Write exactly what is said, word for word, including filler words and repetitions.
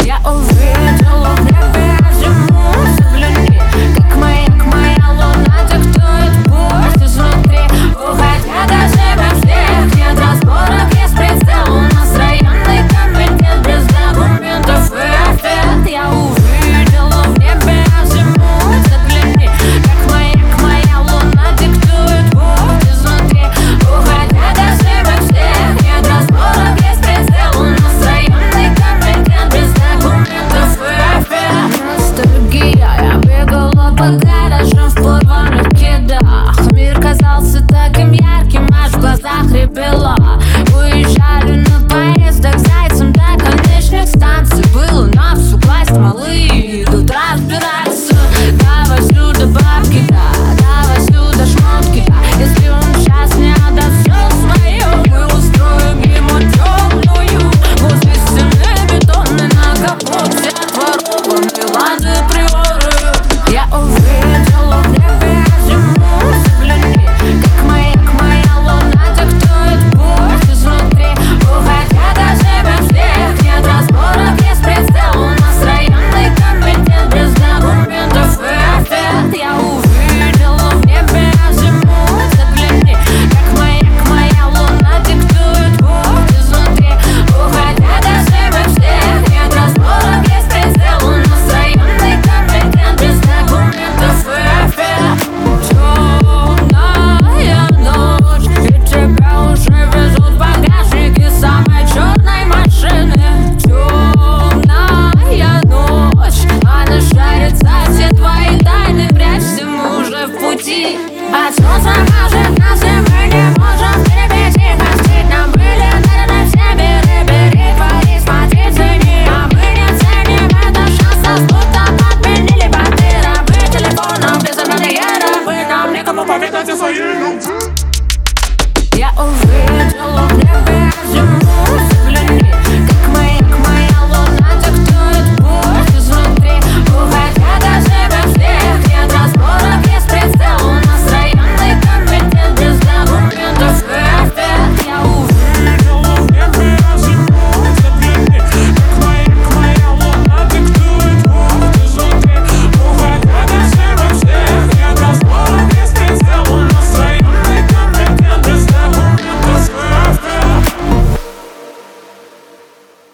Я увидела в небе зиму, загляни, как маяк моя луна диктует путь изнутри, уходя до себя всех. Нет разборок, есть прицел, у нас районный комитет без документов и ответ. Я увидела в небе зиму, загляни, как маяк моя луна диктует путь изнутри, уходя до себя всех. Нет разборок, есть прицел, у нас районный комитет без документов и ответ. Ностальгия, я бегала по гаражам в порванных кедах. Мир казался таким ярким, аж в глазах рябило. Уезжали на поездах зайцем до конечных станций. Было на всю класть смолы, тут разбираться. Давай сюда бабки, да, давай сюда шмотки, да. Если он сейчас не отдаст все свое, мы устроим ему темную. Возле стены бетонной на капоте отворованный лады приоры. Я увидела в небе зиму, загляни, как маяк моя луна диктует путь изнутри, уходя до себя всех. Нет разборок, есть прицел, у нас районный комитет без документов и ответ. Я увидела в небе зиму, загляни, как маяк моя луна диктует путь изнутри, уходя до себя всех. Нет разборок, есть прицел, у нас районный комитет без документов и ответ. Темная ночь, и тебя уже везут в багажнике самой черной машины. Темная ночь, она шарится, все твои тайны, прячься, мы уже в пути. От солнца мажет нас, и мы не можем перебить их. Остыть нам были даны все миры, бери твои, смотри, цени. А мы не ценим это шанс, будто подменили боты. Рабы телефоном, безымянные рабы, нам никому поведать о своей любви. Я увидела